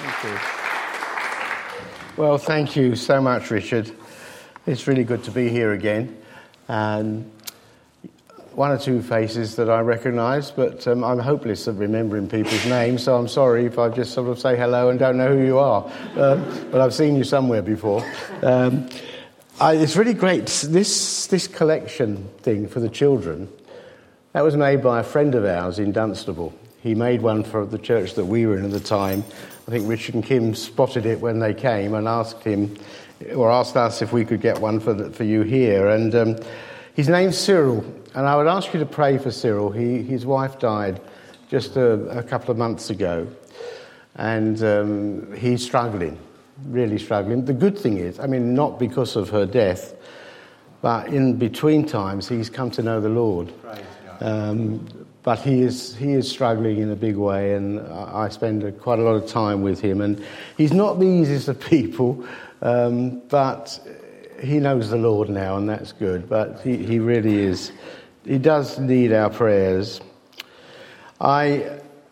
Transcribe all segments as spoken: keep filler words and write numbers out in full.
Thank you. Well, thank you so much, Richard. It's really good to be here again. And one or two faces that I recognise, but um, I'm hopeless at remembering people's names, so I'm sorry if I just sort of say hello and don't know who you are. Um, but I've seen you somewhere before. Um, I, it's really great. This this collection thing for the children, that was made by a friend of ours in Dunstable. He made one for the church that we were in at the time. I think Richard and Kim spotted it when they came and asked him, or asked us if we could get one for the, for you here. And um, his name's Cyril, and I would ask you to pray for Cyril. He, his wife died just a, a couple of months ago, and um, he's struggling, really struggling. The good thing is, I mean, not because of her death, but in between times, he's come to know the Lord. Um, but he is he is struggling in a big way, and I spend a, quite a lot of time with him. And he's not the easiest of people, um, but he knows the Lord now, and that's good. But he, he really is. He does need our prayers. I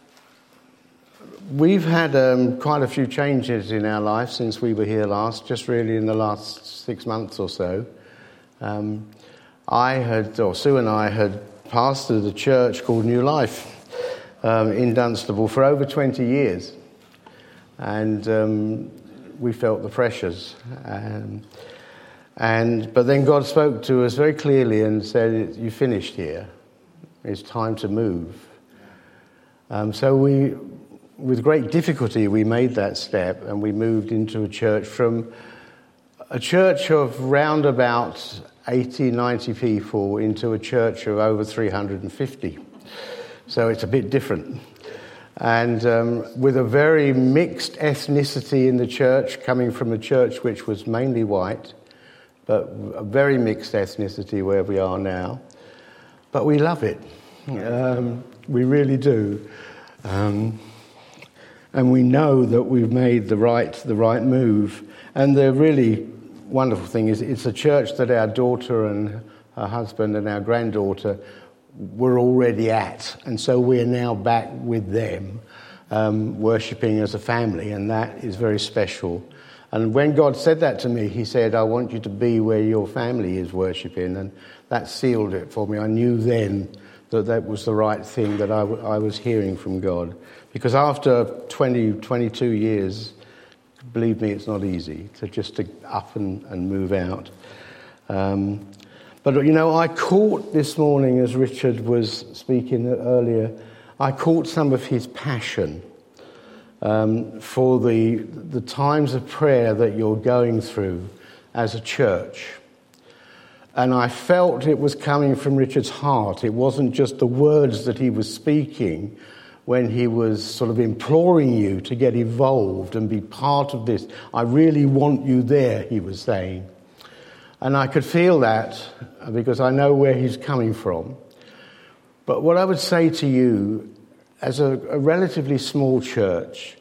we've had um, quite a few changes in our life since we were here last. Just really in the last six months or so. Um, I had, or Sue and I had. pastored a church called New Life um, in Dunstable for over twenty years, and um, we felt the pressures. Um, and but then God spoke to us very clearly and said, "You finished here. It's time to move." Um, so we, with great difficulty, we made that step, and we moved into a church from a church of round about eighty, ninety people into a church of over three hundred fifty. So it's a bit different. And um, with a very mixed ethnicity in the church, coming from a church which was mainly white, but a very mixed ethnicity where we are now. But we love it. Um, we really do. Um, and we know that we've made the right, the right move. And the really wonderful thing is it's a church that our daughter and her husband and our granddaughter were already at, and so we're now back with them, um, worshipping as a family, and that is very special. And when God said that to me, he said, "I want you to be where your family is worshipping," and that sealed it for me. I knew then that that was the right thing that I, w- I was hearing from God, because after twenty, twenty-two years, believe me, it's not easy to just to up and, and move out. Um, but, you know, I caught this morning, as Richard was speaking earlier, I caught some of his passion um, for the the times of prayer that you're going through as a church. And I felt it was coming from Richard's heart. It wasn't just the words that he was speaking when he was sort of imploring you to get involved and be part of this. "I really want you there," he was saying. And I could feel that because I know where he's coming from. But what I would say to you, as a, a relatively small church,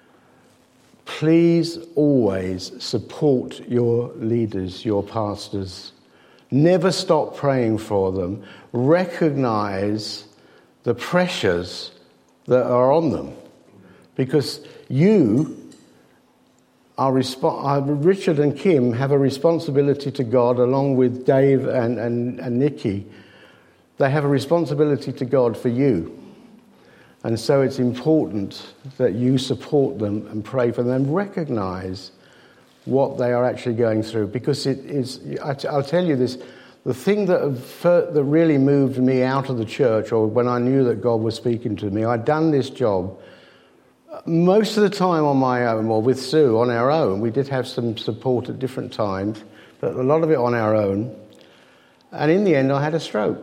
please always support your leaders, your pastors. Never stop praying for them. Recognize the pressures that are on them, because you are resp- Richard and Kim have a responsibility to God, along with Dave and, and, and Nikki. They have a responsibility to God for you, and so it's important that you support them and pray for them and recognize what they are actually going through, because it is. I'll tell you this. The thing that that really moved me out of the church, or when I knew that God was speaking to me, I'd done this job most of the time on my own, or with Sue on our own. We did have some support at different times, but a lot of it on our own. And in the end, I had a stroke.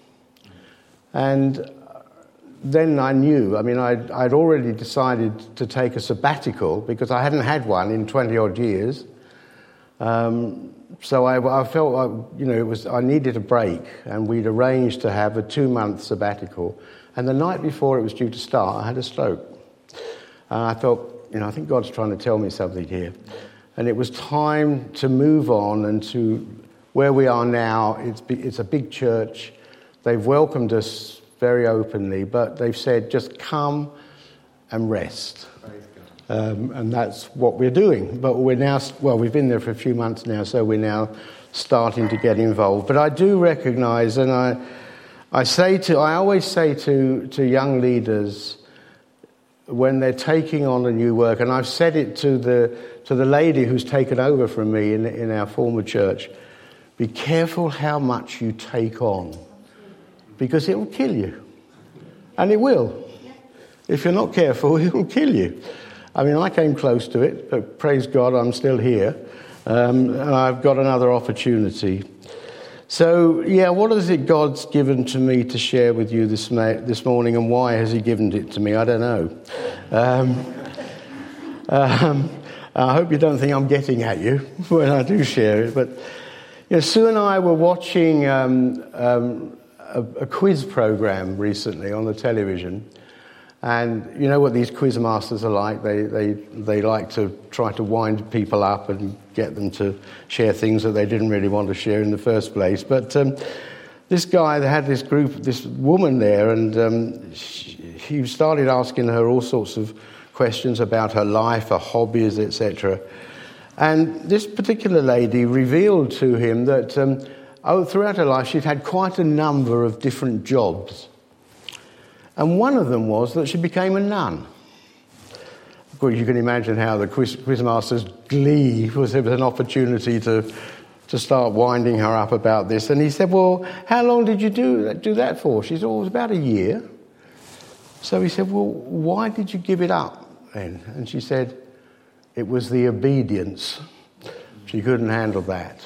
And then I knew, I mean, I'd, I'd already decided to take a sabbatical because I hadn't had one in twenty-odd years. Um, so I, I felt like, you know, it was I needed a break, and we'd arranged to have a two-month sabbatical. And the night before it was due to start, I had a stroke. And I felt, you know, I think God's trying to tell me something here. And it was time to move on, and to where we are now. It's it's a big church. They've welcomed us very openly, but they've said, just come and rest. Um, and that's what we're doing. But we're now, well, we've been there for a few months now, so we're now starting to get involved. But I do recognise, and I, I say to, I always say to, to young leaders when they're taking on a new work, and I've said it to the to the lady who's taken over from me in in our former church, be careful how much you take on, because it will kill you, and it will. If you're not careful, it will kill you. I mean, I came close to it, but praise God, I'm still here, um, and I've got another opportunity. So, yeah, what is it God's given to me to share with you this ma- this morning, and why has He given it to me? I don't know. Um, um, I hope you don't think I'm getting at you when I do share it. But you know, Sue and I were watching um, um, a, a quiz program recently on the television. And you know what these quiz masters are like. They they they like to try to wind people up and get them to share things that they didn't really want to share in the first place. But um, this guy, they had this group, this woman there, and um, she, he started asking her all sorts of questions about her life, her hobbies, et cetera. And this particular lady revealed to him that um, oh, throughout her life she'd had quite a number of different jobs. And one of them was that she became a nun. Of course, you can imagine how the quiz, quizmaster's glee was there was an opportunity to to start winding her up about this. And he said, well, how long did you do that, do that for? She said, well, it was about a year. So he said, well, why did you give it up then? And she said, it was the obedience. She couldn't handle that.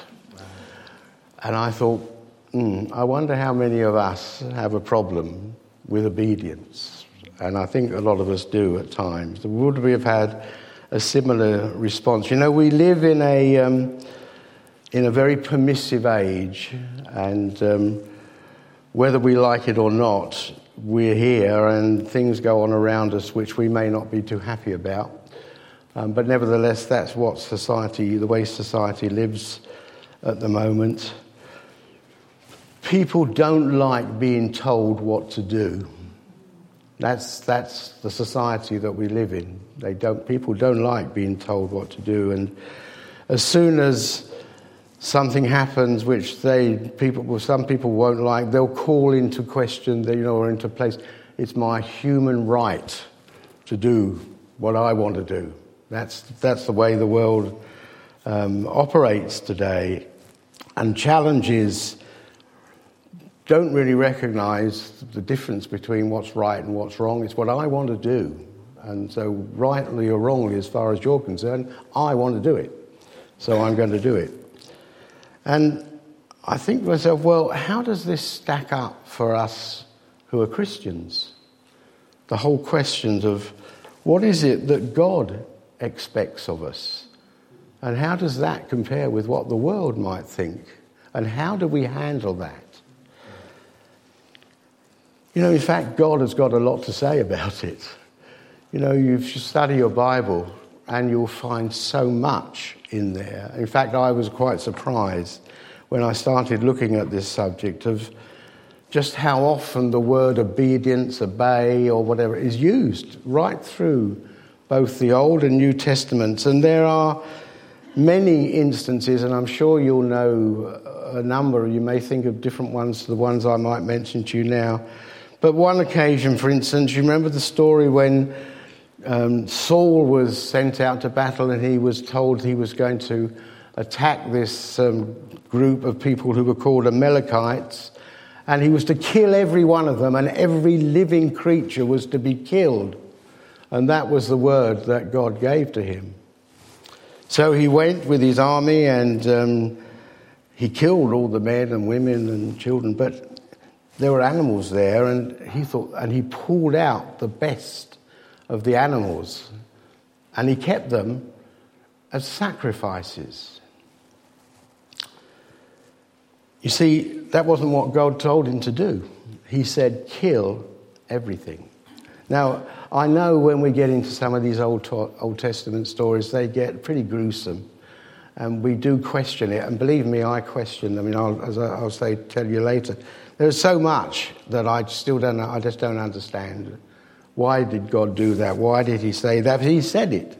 And I thought, hmm, I wonder how many of us have a problem with obedience. And I think a lot of us do at times. Would we have had a similar response? You know, we live in a um, in a very permissive age, and um, whether we like it or not, we're here and things go on around us which we may not be too happy about. Um, but nevertheless, that's what society, the way society lives at the moment. People don't like being told what to do. That's that's the society that we live in. They don't. People don't like being told what to do, and as soon as something happens which they people, well, some people won't like, they'll call into question, you know, or into place. It's my human right to do what I want to do. That's that's the way the world um, operates today, and challenges don't really recognise the difference between what's right and what's wrong. It's what I want to do. And so rightly or wrongly, as far as you're concerned, I want to do it. So I'm going to do it. And I think to myself, well, how does this stack up for us who are Christians? The whole question of what is it that God expects of us? And how does that compare with what the world might think? And how do we handle that? You know, in fact, God has got a lot to say about it. You know, you study your Bible and you'll find so much in there. In fact, I was quite surprised when I started looking at this subject of just how often the word obedience, obey, or whatever is used right through both the Old and New Testaments. And there are many instances, and I'm sure you'll know a number. You may think of different ones to the ones I might mention to you now. But one occasion, for instance, you remember the story when um, Saul was sent out to battle and he was told he was going to attack this um, group of people who were called Amalekites, and he was to kill every one of them, and every living creature was to be killed. And that was the word that God gave to him. So he went with his army and um, he killed all the men and women and children, but there were animals there, and he thought, and he pulled out the best of the animals, and he kept them as sacrifices. You see, that wasn't what God told him to do. He said, kill everything. Now, I know when we get into some of these Old, Old Testament stories, they get pretty gruesome, and we do question it. And believe me, I question. I mean, I'll, as I'll say, tell you later. There's so much that I still don't. I just don't understand Why did God do that? Why did he say that? He said it.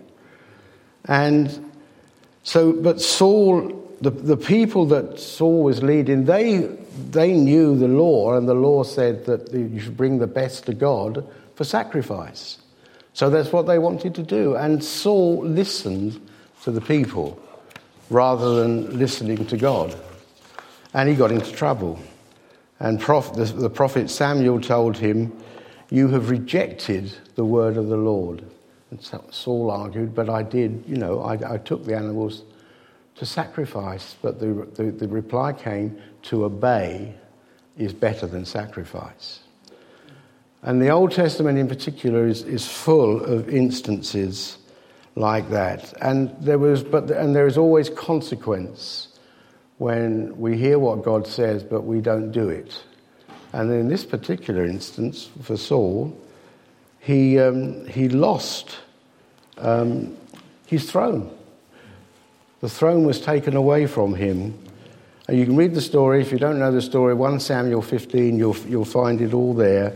And so, but Saul, the, the people that Saul was leading, they they knew the law, and the law said that you should bring the best to God for sacrifice. So that's what they wanted to do. And Saul listened to the people rather than listening to God. And he got into trouble. And prof, the, the prophet Samuel told him, "You have rejected the word of the Lord." And so Saul argued, "But I did, you know, I, I took the animals to sacrifice." But the, the, the reply came, "To obey is better than sacrifice." And the Old Testament in particular is, is full of instances like that. And there was, but and there is always consequence when we hear what God says, but we don't do it. And in this particular instance, for Saul, he um, he lost um, his throne. The throne was taken away from him. And you can read the story. If you don't know the story, First Samuel fifteen, you'll you'll find it all there.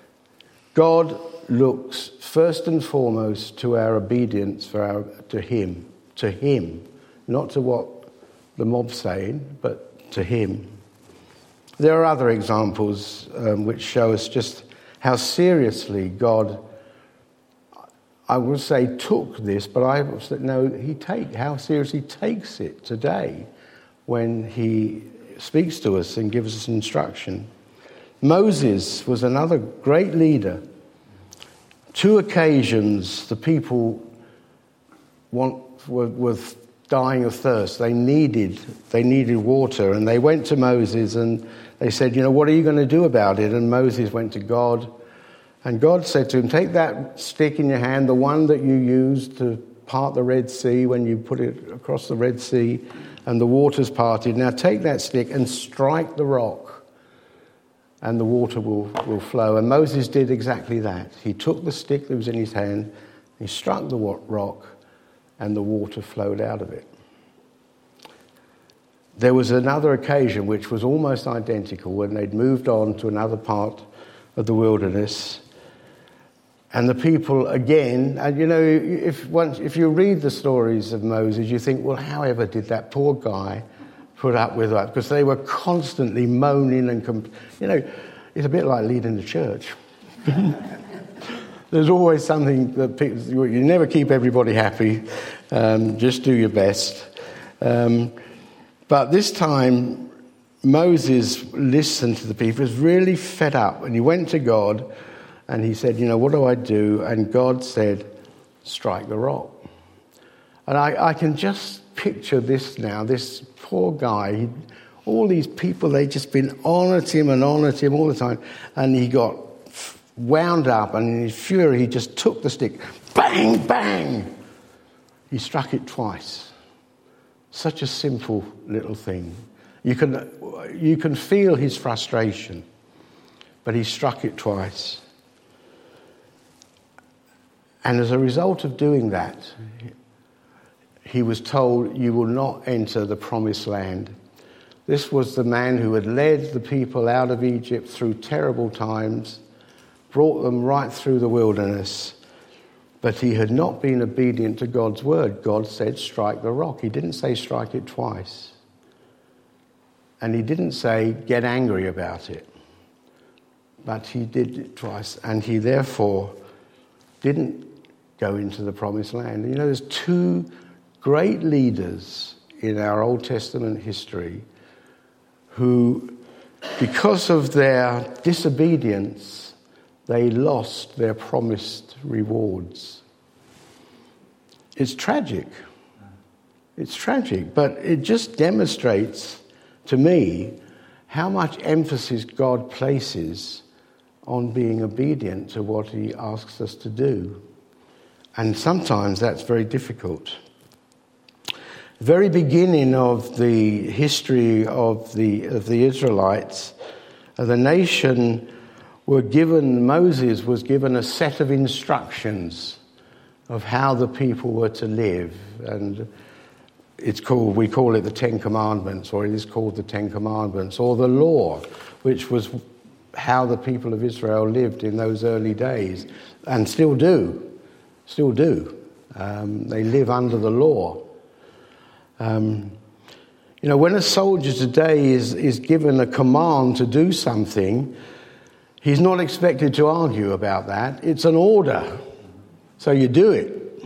God looks first and foremost to our obedience for our to Him, to Him, not to what the mob's saying, but to Him. There are other examples um, which show us just how seriously God, I would say, took this, but I would say no, He take how seriously He takes it today when He speaks to us and gives us instruction. Moses was another great leader. Two occasions the people want, were, were dying of thirst. They needed, they needed water, and they went to Moses and they said, you know, what are you going to do about it? And Moses went to God, and God said to him, take that stick in your hand, the one that you used to part the Red Sea when you put it across the Red Sea and the waters parted. Now take that stick and strike the rock, and the water will, will flow. And Moses did exactly that. He took the stick that was in his hand, he struck the rock, and the water flowed out of it. There was another occasion which was almost identical when they'd moved on to another part of the wilderness. And the people again, and you know, if once if you read the stories of Moses, you think, well, however did that poor guy put up with that? Because they were constantly moaning and, comp- you know, it's a bit like leading the church. There's always something that people, you never keep everybody happy. Um, just do your best. Um, but this time, Moses listened to the people. He was really fed up, and he went to God, and he said, you know, what do I do? And God said, strike the rock. And I, I can just picture this now, this poor guy, he, all these people, they'd just been on at him and on at him all the time, and he got wound up, and in his fury, he just took the stick, bang, bang. He struck it twice. Such a simple little thing. You can, you can feel his frustration, but he struck it twice. And as a result of doing that, he was told, you will not enter the promised land. This was the man who had led the people out of Egypt through terrible times, brought them right through the wilderness, but he had not been obedient to God's word. God said, strike the rock. He didn't say strike it twice. And he didn't say get angry about it. But he did it twice, and he therefore didn't go into the promised land. You know, there's two great leaders in our Old Testament history who, because of their disobedience, they lost their promised rewards. It's tragic. It's tragic, but it just demonstrates to me how much emphasis God places on being obedient to what he asks us to do. And sometimes that's very difficult. The very beginning of the history of the of the Israelites, uh, the nation were given, Moses was given a set of instructions of how the people were to live. And it's called, we call it the Ten Commandments, or it is called the Ten Commandments, or the law, which was how the people of Israel lived in those early days, and still do, still do. Um, they live under the law. Um, you know, when a soldier today is, is given a command to do something, he's not expected to argue about that. It's an order, so you do it.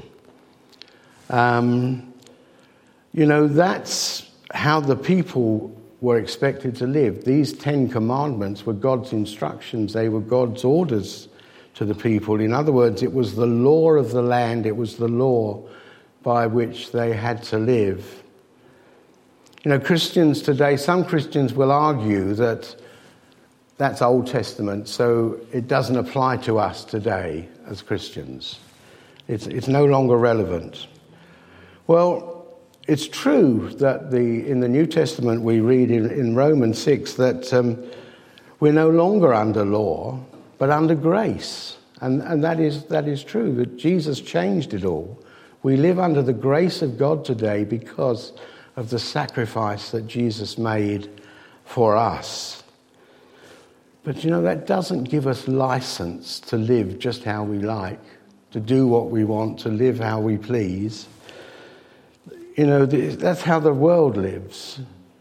Um, you know, that's how the people were expected to live. These Ten Commandments were God's instructions. They were God's orders to the people. In other words, it was the law of the land. It was the law by which they had to live. You know, Christians today, some Christians will argue that that's Old Testament, so it doesn't apply to us today as Christians. It's, it's no longer relevant. Well, it's true that the in the New Testament we read in, in Romans six that um, we're no longer under law, but under grace. And, and that is that is true, that Jesus changed it all. We live under the grace of God today because of the sacrifice that Jesus made for us. But you know, that doesn't give us license to live just how we like, to do what we want, to live how we please. You know, that's how the world lives.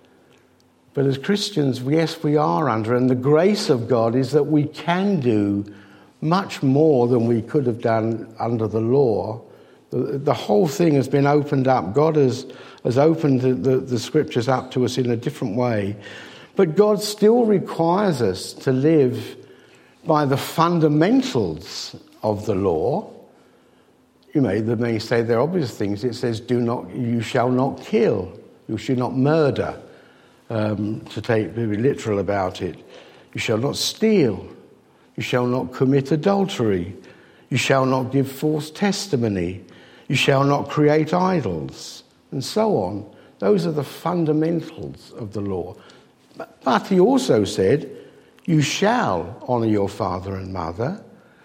But as Christians, yes, we are under, and the grace of God is that we can do much more than we could have done under the law. The, the whole thing has been opened up. God has, has opened the, the, the scriptures up to us in a different way. But God still requires us to live by the fundamentals of the law. You may, they may say they're obvious things. It says, "Do not, you shall not kill. You should not murder." Um, to take be literal about it, you shall not steal. You shall not commit adultery. You shall not give false testimony. You shall not create idols, and so on. Those are the fundamentals of the law. But, but he also said, "You shall honour your father and mother.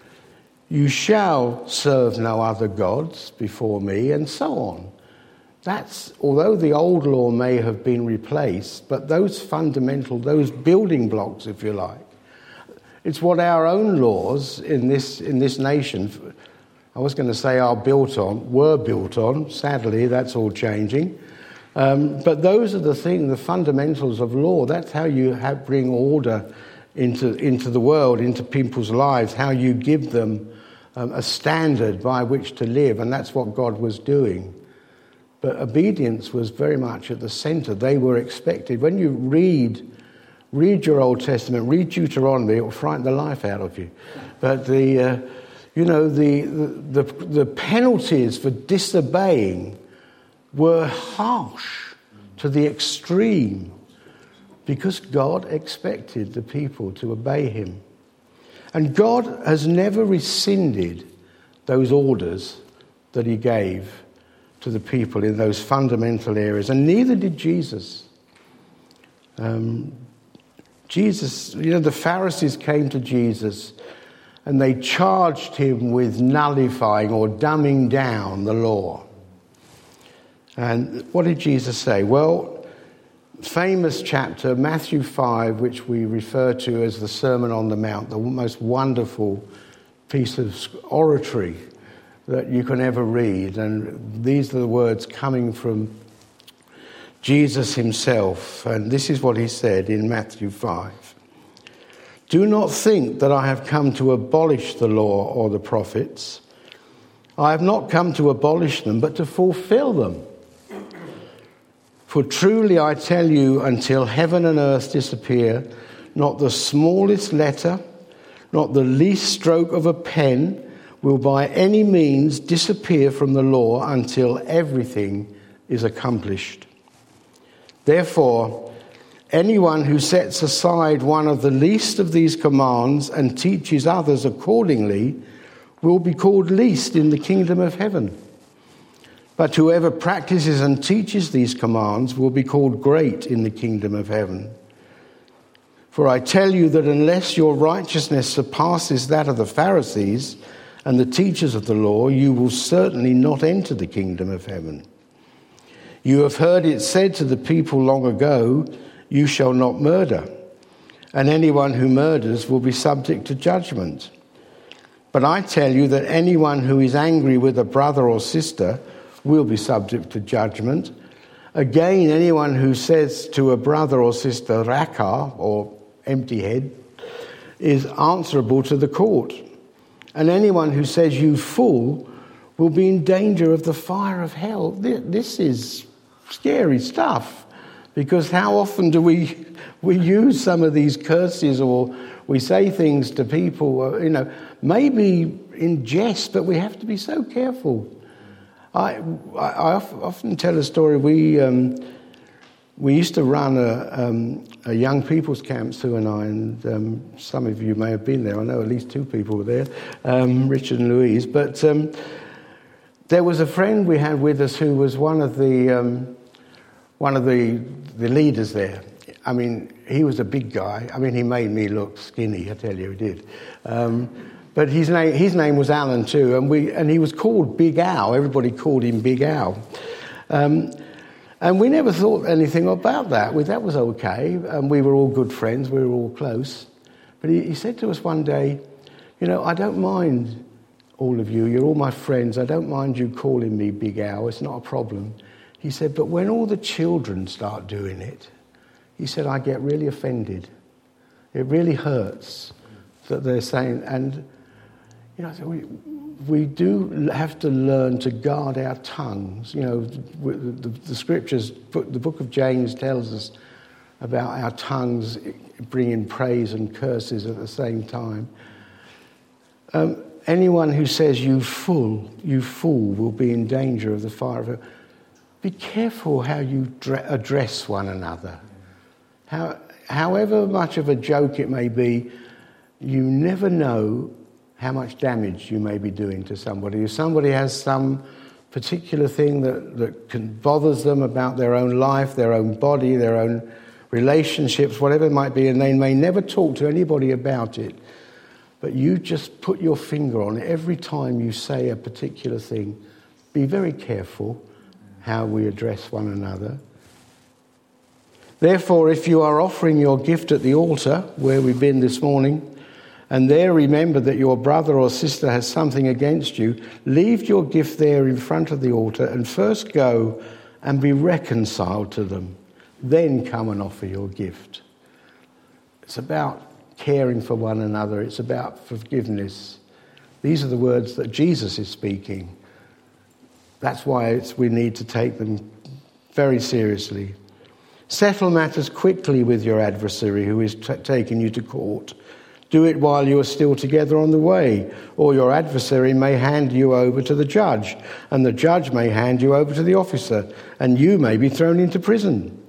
You shall serve no other gods before me," and so on. That's, although the old law may have been replaced, but those fundamental, those building blocks, if you like, it's what our own laws in this in this nation, I was going to say are built on, were built on. Sadly, that's all changing. Um, but those are the things, the fundamentals of law. That's how you have, bring order into into the world, into people's lives, how you give them Um, a standard by which to live, and that's what God was doing. But obedience was very much at the center. They were expected. When you read read your Old Testament, read Deuteronomy, it will frighten the life out of you. But the uh, you know the, the the penalties for disobeying were harsh to the extreme, because God expected the people to obey him. And God has never rescinded those orders that he gave to the people in those fundamental areas, and neither did Jesus. Um, Jesus, you know, the Pharisees came to Jesus and they charged him with nullifying or dumbing down the law. And what did Jesus say? Well, famous chapter, Matthew five, which we refer to as the Sermon on the Mount, the most wonderful piece of oratory that you can ever read. And these are the words coming from Jesus himself. And this is what he said in Matthew five. "Do not think that I have come to abolish the law or the prophets. I have not come to abolish them, but to fulfill them. For truly I tell you, until heaven and earth disappear, not the smallest letter, not the least stroke of a pen will by any means disappear from the law until everything is accomplished. Therefore, anyone who sets aside one of the least of these commands and teaches others accordingly will be called least in the kingdom of heaven. But whoever practices and teaches these commands will be called great in the kingdom of heaven. For I tell you that unless your righteousness surpasses that of the Pharisees and the teachers of the law, you will certainly not enter the kingdom of heaven. You have heard it said to the people long ago, 'You shall not murder, and anyone who murders will be subject to judgment. But I tell you that anyone who is angry with a brother or sister will be subject to judgment. Again, anyone who says to a brother or sister, Raka, or empty head, is answerable to the court. And anyone who says, you fool, will be in danger of the fire of hell. This is scary stuff, because how often do we we use some of these curses, or we say things to people, you know, maybe in jest, but we have to be so careful. I I often tell a story. We um, we used to run a, um, a young people's camp, Sue and I, and um, some of you may have been there. I know at least two people were there, um, Richard and Louise. But um, there was a friend we had with us who was one of the um, one of the the leaders there. I mean, he was a big guy. I mean, he made me look skinny. I tell you, he did. Um, but his name his name was Alan too, and we and he was called Big Al. Everybody called him Big Al. Um, and we never thought anything about that. We, that was okay. And we were all good friends. We were all close. But he, he said to us one day, you know, I don't mind all of you. You're all my friends. I don't mind you calling me Big Al. It's not a problem. He said, but when all the children start doing it, he said, I get really offended. It really hurts that they're saying, and you know, we we do have to learn to guard our tongues. You know, the, the, the scriptures, the book of James tells us about our tongues bringing praise and curses at the same time. Um, anyone who says you fool, you fool, will be in danger of the fire of hell. Be careful how you dre- address one another. How, however much of a joke it may be, you never know how much damage you may be doing to somebody. If somebody has some particular thing that, that can bothers them about their own life, their own body, their own relationships, whatever it might be, and they may never talk to anybody about it, but you just put your finger on it every time you say a particular thing. Be very careful how we address one another. Therefore, if you are offering your gift at the altar, where we've been this morning, and there remember that your brother or sister has something against you, leave your gift there in front of the altar and first go and be reconciled to them. Then come and offer your gift. It's about caring for one another. It's about forgiveness. These are the words that Jesus is speaking. That's why it's, we need to take them very seriously. Settle matters quickly with your adversary who is t- taking you to court. Do it while you are still together on the way, or your adversary may hand you over to the judge, and the judge may hand you over to the officer, and you may be thrown into prison.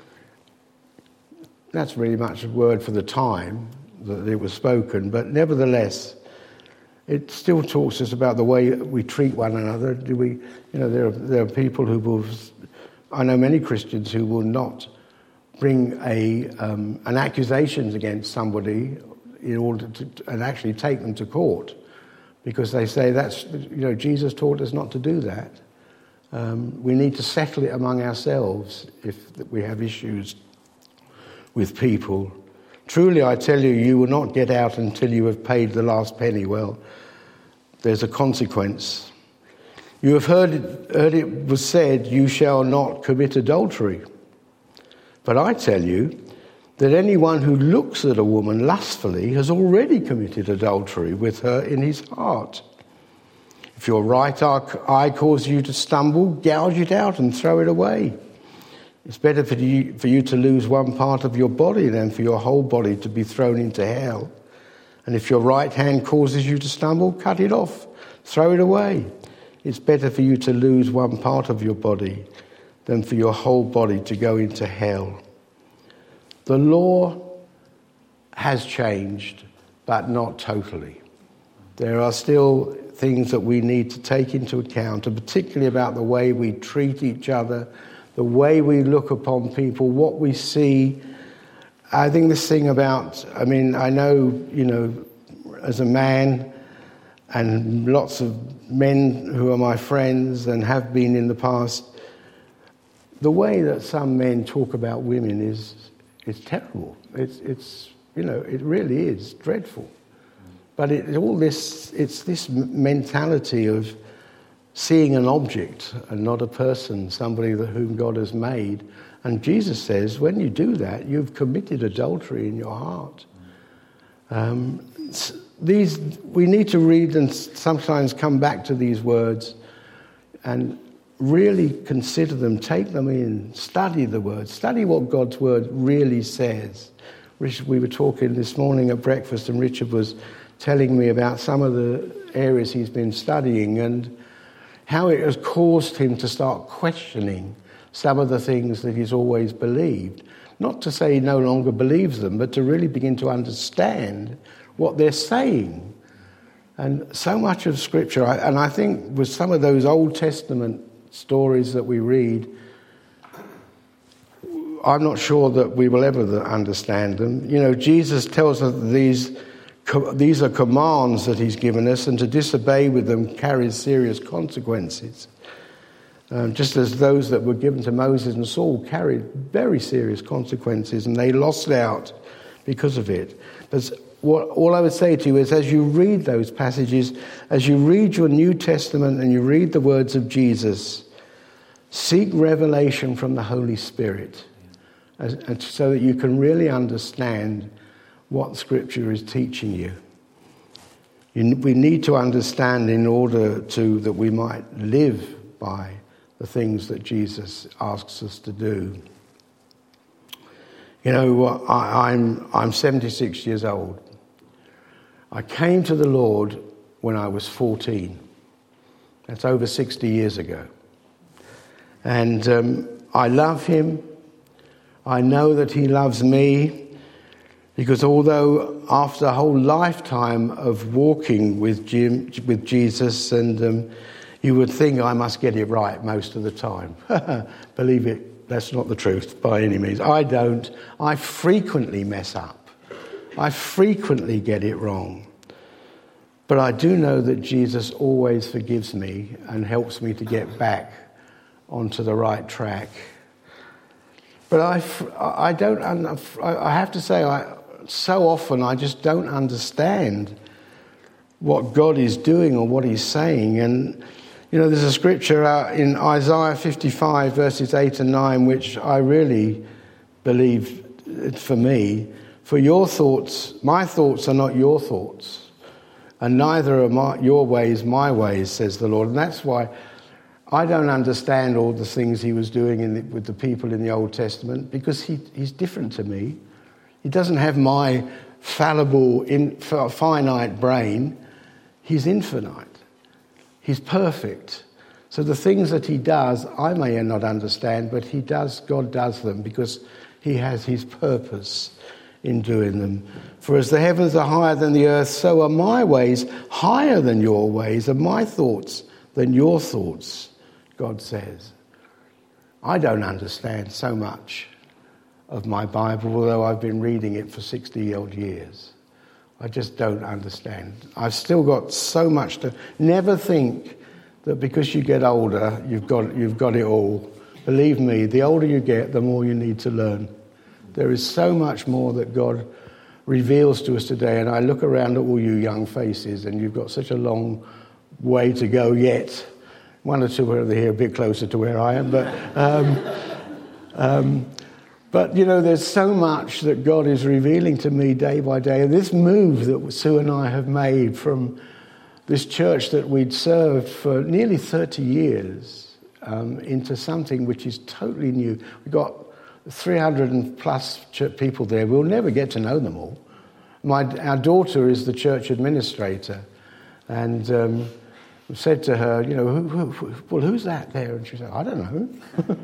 That's really much a word for the time that it was spoken, but nevertheless, it still talks to us about the way we treat one another. Do we, you know, there are, there are people who will, I know many Christians who will not bring a um, an accusations against somebody in order to, and actually take them to court, because they say that's, you know, Jesus taught us not to do that. Um, we need to settle it among ourselves if we have issues with people. Truly, I tell you, you will not get out until you have paid the last penny. Well, there's a consequence. You have heard it, heard it was said, you shall not commit adultery. But I tell you that anyone who looks at a woman lustfully has already committed adultery with her in his heart. If your right eye causes you to stumble, gouge it out and throw it away. It's better for you, for you to lose one part of your body than for your whole body to be thrown into hell. And if your right hand causes you to stumble, cut it off, throw it away. It's better for you to lose one part of your body than for your whole body to go into hell. The law has changed, but not totally. There are still things that we need to take into account, and particularly about the way we treat each other, the way we look upon people, what we see. I think this thing about, I mean, I know, you know, as a man, and lots of men who are my friends and have been in the past, the way that some men talk about women is is terrible. It's it's you know, it really is dreadful. But it, all this, it's this mentality of seeing an object and not a person, somebody that whom God has made. And Jesus says, when you do that, you've committed adultery in your heart. Um, these we need to read and sometimes come back to these words and really consider them, take them in, study the word, study what God's word really says. Richard, we were talking this morning at breakfast, and Richard was telling me about some of the areas he's been studying and how it has caused him to start questioning some of the things that he's always believed. Not to say he no longer believes them, but to really begin to understand what they're saying. And so much of Scripture, and I think with some of those Old Testament stories that we read, I'm not sure that we will ever understand them. You know, Jesus tells us that these, these are commands that he's given us, and to disobey with them carries serious consequences. Um, just as those that were given to Moses and Saul carried very serious consequences, and they lost out because of it. But what, all I would say to you is, as you read those passages, as you read your New Testament and you read the words of Jesus, seek revelation from the Holy Spirit, as, as, so that you can really understand what Scripture is teaching you. you. We need to understand in order to that we might live by the things that Jesus asks us to do. You know, I, I'm I'm seventy-six years old. I came to the Lord when I was fourteen. That's over sixty years ago. And um, I love him. I know that he loves me, because although after a whole lifetime of walking with Jim, with Jesus, and um, you would think I must get it right most of the time. Believe it, that's not the truth by any means. I don't. I frequently mess up. I frequently get it wrong. But I do know that Jesus always forgives me and helps me to get back onto the right track. But I, I don't, I have to say, I, so often I just don't understand what God is doing or what he's saying. And you know, there's a scripture out in Isaiah fifty-five, verses eight and nine, which I really believe for me. For your thoughts, my thoughts are not your thoughts, and neither are my, your ways my ways, says the Lord. And that's why I don't understand all the things he was doing in the, with the people in the Old Testament, because he, he's different to me. He doesn't have my fallible, in, finite brain. He's infinite. He's perfect. So the things that he does, I may not understand, but he does, God does them because he has his purpose in doing them. For as the heavens are higher than the earth, so are my ways higher than your ways, and my thoughts than your thoughts, God says. I don't understand so much of my Bible, although I've been reading it for sixty-odd years. I just don't understand. I've still got so much to... Never think that because you get older, you've got you've got it all. Believe me, the older you get, the more you need to learn. There is so much more that God reveals to us today, and I look around at all you young faces, and you've got such a long way to go yet. One or two over here a bit closer to where I am, but... Um, um, But, you know, there's so much that God is revealing to me day by day. And this move that Sue and I have made from this church that we'd served for nearly thirty years um, into something which is totally new. We've got three hundred plus people there. We'll never get to know them all. My, our daughter is the church administrator. And um, I said to her, you know, who, who, well, who's that there? And she said, I don't know.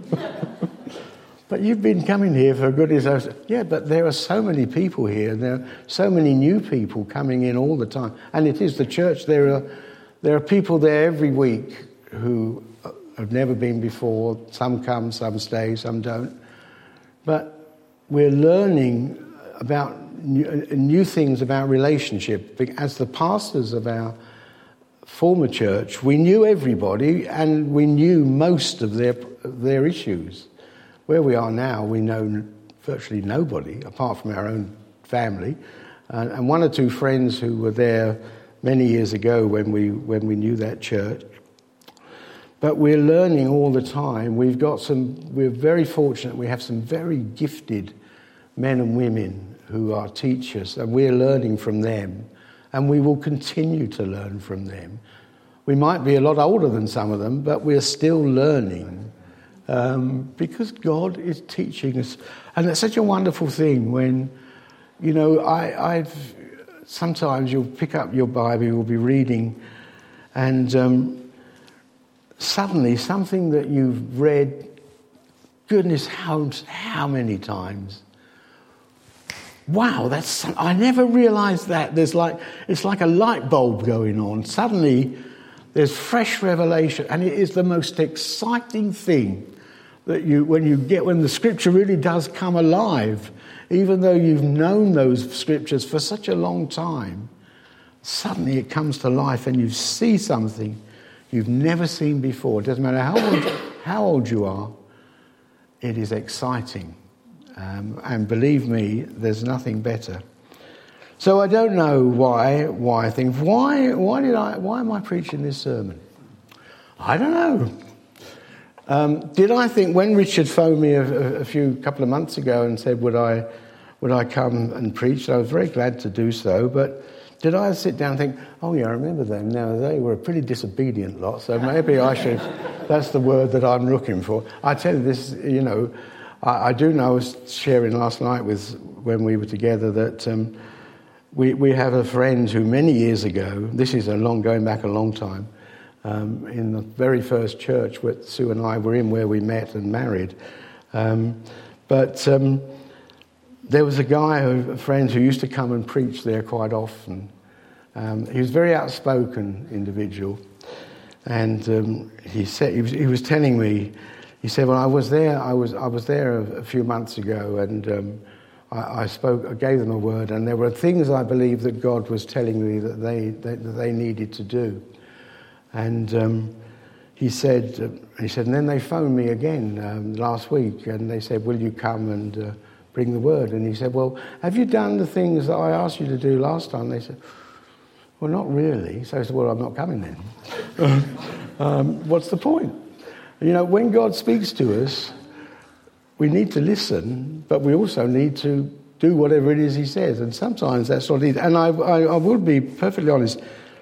But you've been coming here for goodness sake. Yeah, but there are so many people here. There are so many new people coming in all the time. And it is the church. There are there are people there every week who have never been before. Some come, some stay, some don't. But we're learning about new, new things about relationship. As the pastors of our former church, we knew everybody and we knew most of their their issues. Where we are now, we know virtually nobody, apart from our own family, and, and one or two friends who were there many years ago when we when we knew that church. But we're learning all the time. We've got some. We're very fortunate. We have some very gifted men and women who are teachers, and we're learning from them, and we will continue to learn from them. We might be a lot older than some of them, but we're still learning um, because God is teaching us, and it's such a wonderful thing when, you know, I, I've sometimes you'll pick up your Bible, you'll be reading, and um, suddenly something that you've read, goodness, how how many times. Wow, that's I never realised that. There's like it's like a light bulb going on. Suddenly, there's fresh revelation, and it is the most exciting thing that you when you get when the Scripture really does come alive. Even though you've known those Scriptures for such a long time, suddenly it comes to life, and you see something you've never seen before. It doesn't matter how old how old you are. It is exciting. Um, and believe me, there's nothing better. So I don't know why. Why I think why? Why did I? Why am I preaching this sermon? I don't know. Um, did I think when Richard phoned me a, a few couple of months ago and said, "Would I, would I come and preach?" I was very glad to do so. But did I sit down and think, "Oh yeah, I remember them. Now they were a pretty disobedient lot, so maybe I should." That's the word that I'm looking for. I tell you this, you know. I, I do know, I was sharing last night with when we were together that um, we, we have a friend who many years ago, this is a long going back a long time, um, in the very first church that Sue and I were in where we met and married. Um, but um, there was a guy, a friend who used to come and preach there quite often. Um, he was a very outspoken individual, and um, he said he was, he was telling me. He said, "Well, I was there. I was I was there a, a few months ago, and um, I, I spoke. I gave them a word, and there were things I believe that God was telling me that they that, that they needed to do." And um, he said, uh, he said, and then they phoned me again um, last week, and they said, "Will you come and uh, bring the word?" And he said, "Well, have you done the things that I asked you to do last time?" They said, "Well, not really." So I said, "Well, I'm not coming then." um, what's the point? You know, when God speaks to us, we need to listen, but we also need to do whatever it is he says. And sometimes that's not it. And I, I, I will be perfectly honest.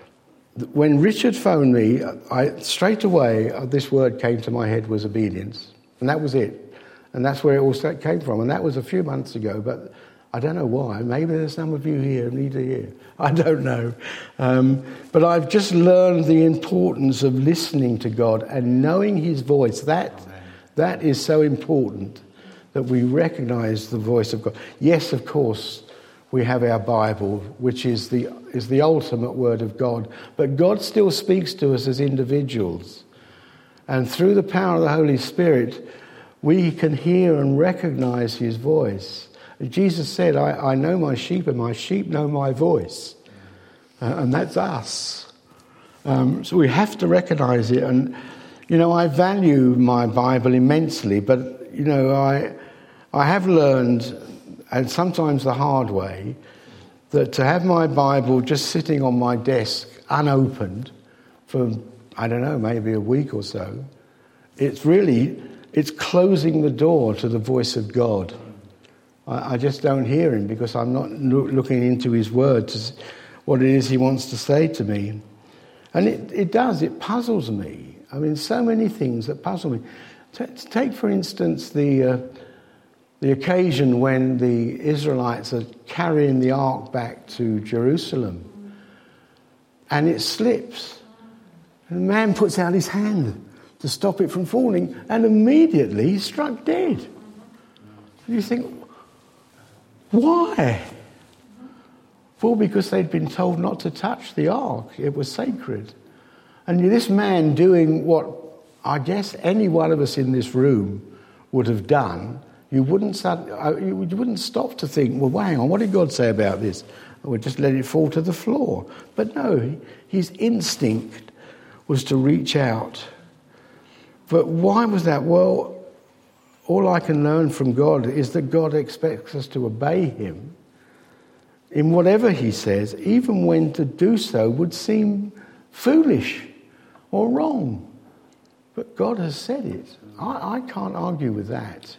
When Richard phoned me, I, straight away, this word came to my head was obedience. And that was it. And that's where it all came from. And that was a few months ago. But I don't know why. Maybe there's some of you here who need to hear. I don't know. Um, but I've just learned the importance of listening to God and knowing his voice. That, that is so important, that we recognize the voice of God. Yes, of course, we have our Bible, which is the, is the ultimate word of God. But God still speaks to us as individuals. And through the power of the Holy Spirit, we can hear and recognize his voice. Jesus said, I, I know my sheep and my sheep know my voice. Uh, and that's us. Um, so we have to recognize it. And, you know, I value my Bible immensely, but, you know, I, I have learned, and sometimes the hard way, that to have my Bible just sitting on my desk unopened for, I don't know, maybe a week or so, it's really, it's closing the door to the voice of God. I just don't hear him because I'm not looking into his word to see what it is he wants to say to me. And it, it does, it puzzles me. I mean, so many things that puzzle me. Take, for instance, the, uh, the occasion when the Israelites are carrying the ark back to Jerusalem and it slips. And the man puts out his hand to stop it from falling and immediately he's struck dead. And you think, why? Well, because they'd been told not to touch the ark. It was sacred. And this man doing what I guess any one of us in this room would have done, you wouldn't, you wouldn't stop to think, well, hang on, what did God say about this? I would just let it fall to the floor. But no, his instinct was to reach out. But why was that? Well, all I can learn from God is that God expects us to obey him. in whatever he says, even when to do so would seem foolish or wrong. But God has said it. I, I can't argue with that.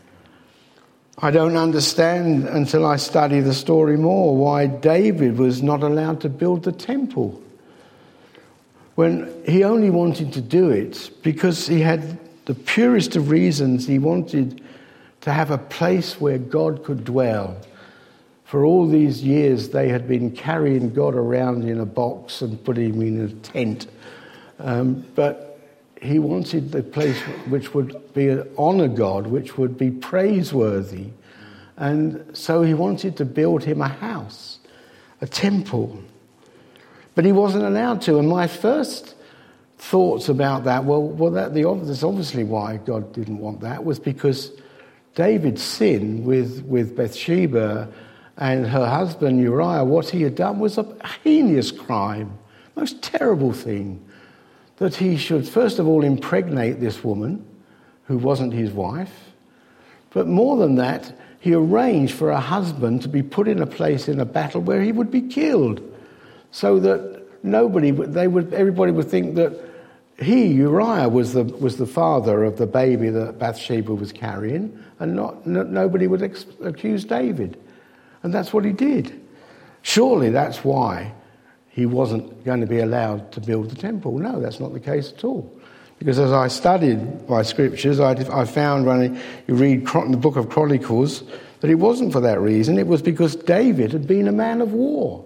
I don't understand until I study the story more why David was not allowed to build the temple when he only wanted to do it because he had the purest of reasons. He wanted to have a place where God could dwell. For all these years they had been carrying God around in a box and putting him in a tent. Um, but he wanted the place which would be honour God, which would be praiseworthy. And so he wanted to build him a house, a temple. But he wasn't allowed to. And my first thoughts about that, well, well that the that's obviously why God didn't want that, was because David's sin with, with Bathsheba and her husband Uriah, what he had done was a heinous crime, most terrible thing. That he should, first of all, impregnate this woman, who wasn't his wife. But more than that, he arranged for a husband to be put in a place in a battle where he would be killed, so that nobody, they would, everybody would think that he, Uriah, was the was the father of the baby that Bathsheba was carrying, and not no, nobody would ex- accuse David. And that's what he did. Surely that's why he wasn't going to be allowed to build the temple. No, that's not the case at all. Because as I studied my scriptures, I, I found when you read the book of Chronicles that it wasn't for that reason. It was because David had been a man of war.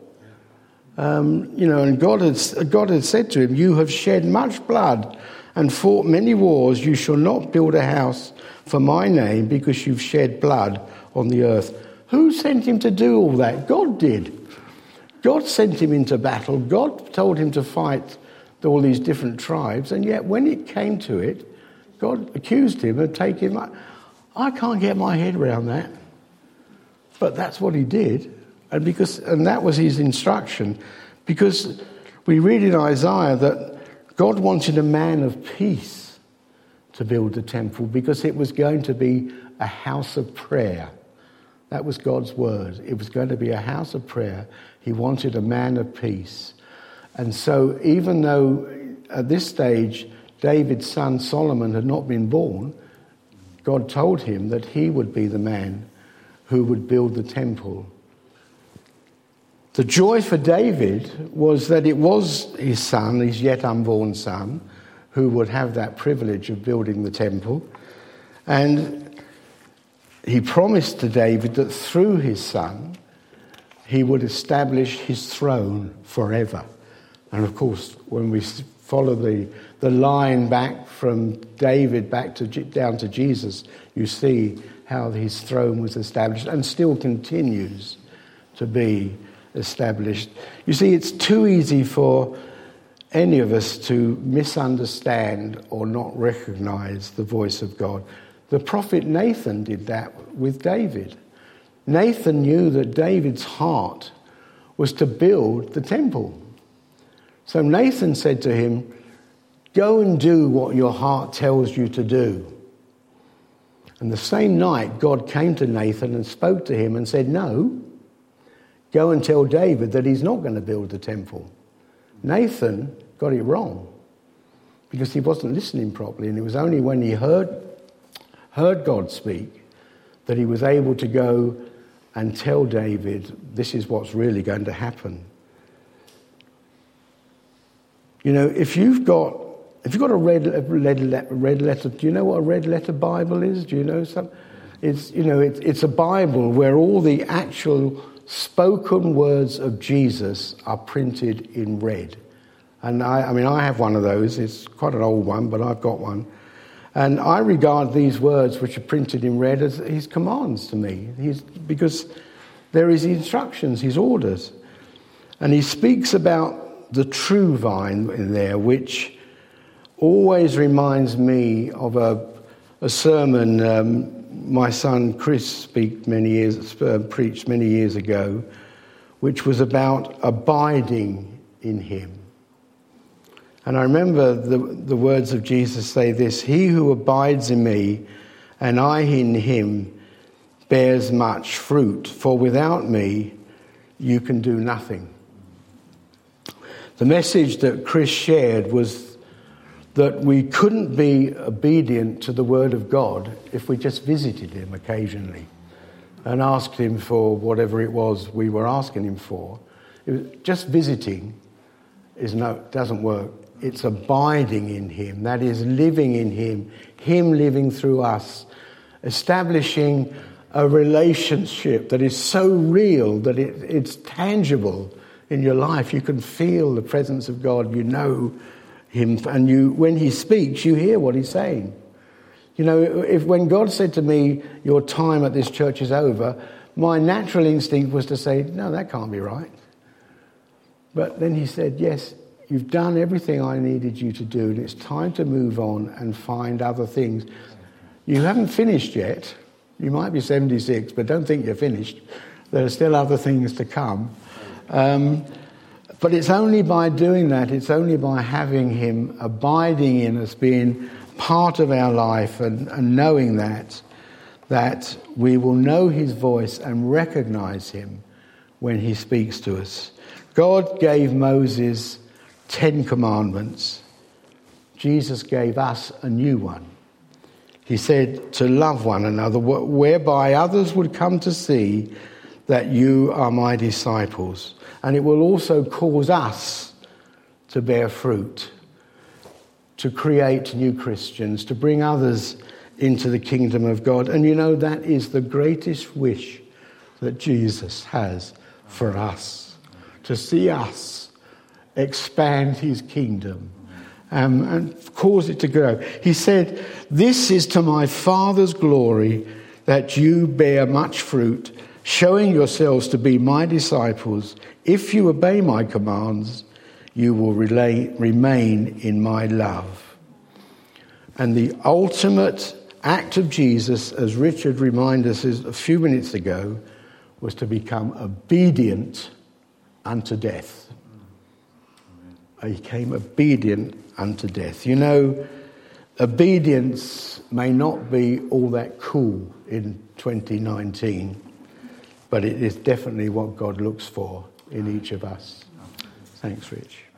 Um, you know, and God had, God had said to him, "You have shed much blood and fought many wars. You shall not build a house for my name because you've shed blood on the earth." Who sent him to do all that? God did. God sent him into battle. God told him to fight all these different tribes. And yet when it came to it, God accused him of taking... My, I can't get my head around that. But that's what he did. And because and that was his instruction. Because we read in Isaiah that God wanted a man of peace to build the temple because it was going to be a house of prayer. That was God's word. It was going to be a house of prayer. He wanted a man of peace. And so even though at this stage David's son Solomon had not been born, God told him that he would be the man who would build the temple. The joy for David was that it was his son, his yet unborn son, who would have that privilege of building the temple. And he promised to David that through his son, he would establish his throne forever. And of course, when we follow the, the line back from David back to down to Jesus, you see how his throne was established and still continues to be established. You see, it's too easy for any of us to misunderstand or not recognize the voice of God. The prophet Nathan did that with David. Nathan knew that David's heart was to build the temple. So Nathan said to him, "Go and do what your heart tells you to do." And the same night, God came to Nathan and spoke to him and said, "No, go and tell David that he's not going to build the temple." Nathan got it wrong because he wasn't listening properly, and it was only when he heard heard God speak that he was able to go and tell David, this is what's really going to happen. You know, if you've got if you've got a red a red, red letter, do you know what a red letter Bible is? Do you know some? It's you know it, it's a Bible where all the actual spoken words of Jesus are printed in red. And I, I mean, I have one of those. It's quite an old one, but I've got one. And I regard these words, which are printed in red, as his commands to me. He's, because there is his instructions, his orders. And he speaks about the true vine in there, which always reminds me of a, a sermon um, my son Chris speak many years, uh, preached many years ago, which was about abiding in him. And I remember the, the words of Jesus say this: "He who abides in me and I in him bears much fruit, for without me you can do nothing. The message that Chris shared was that we couldn't be obedient to the Word of God if we just visited him occasionally and asked him for whatever it was we were asking him for. It was just visiting is no, doesn't work. It's abiding in him. That is living in him, him living through us, establishing a relationship that is so real that it, it's tangible in your life. You can feel the presence of God. You know him, and you, when he speaks, you hear what he's saying. You know, if when God said to me, your time at this church is over, my natural instinct was to say, no, that can't be right. But then he said, yes, you've done everything I needed you to do, and it's time to move on and find other things. You haven't finished yet. You might be seventy-six, but don't think you're finished. There are still other things to come. Um, but it's only by doing that, it's only by having him abiding in us, being part of our life and, and knowing that, that we will know his voice and recognize him when he speaks to us. God gave Moses Ten Commandments. Jesus gave us a new one. He said to love one another, whereby others would come to see that you are my disciples. And it will also cause us to bear fruit, to create new Christians, to bring others into the kingdom of God. And you know, that is the greatest wish that Jesus has for us, to see us expand his kingdom um, and cause it to grow. He said, this is to my Father's glory, that you bear much fruit, showing yourselves to be my disciples. If you obey my commands, you will relay, remain in my love. And the ultimate act of Jesus, as Richard reminded us a few minutes ago, was to become obedient unto death. He came obedient unto death. You know, obedience may not be all that cool in twenty nineteen, but it is definitely what God looks for in each of us. Thanks, Rich.